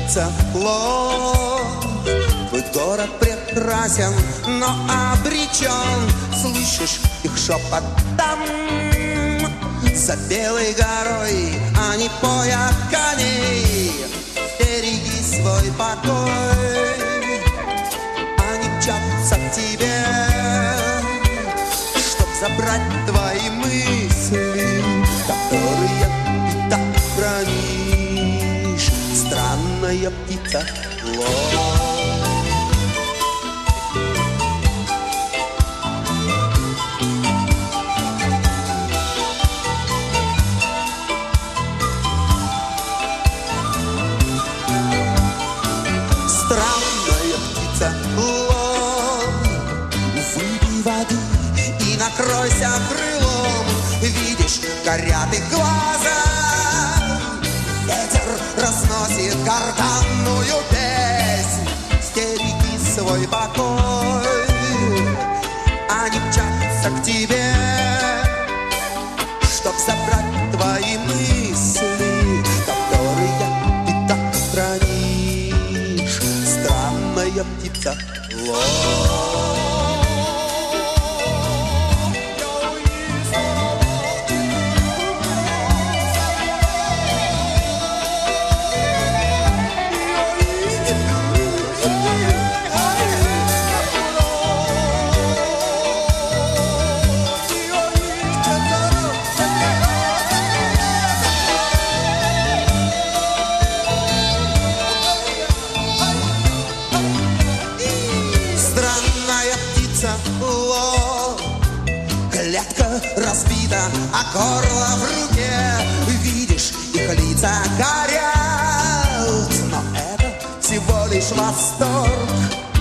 птица ложь. Твой город прекрасен, но обречен. Слышишь их шепот там, за белой горой они поят коней. Береги свой покой, они мчатся к тебе, чтоб забрать твои мысли, которые ты так хранишь. Странная птица ложь. Выпей воды и накройся крылом. Видишь, горят их глаза. Ветер разносит гортанную песнь. Стереги свой покой, они мчатся к тебе, чтоб забрать твои мысли, которые ты так хранишь. Странная птица ложь. Клетка разбита, а горло в руке. Видишь, их лица горят, но это всего лишь восторг.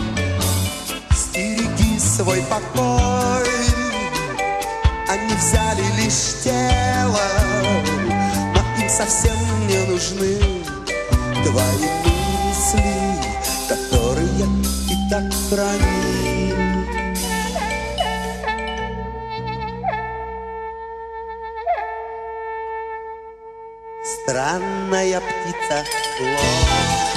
Стереги свой покой, они взяли лишь тело, но им совсем не нужны твои мысли, которые ты так хранишь. Странная птица ложь.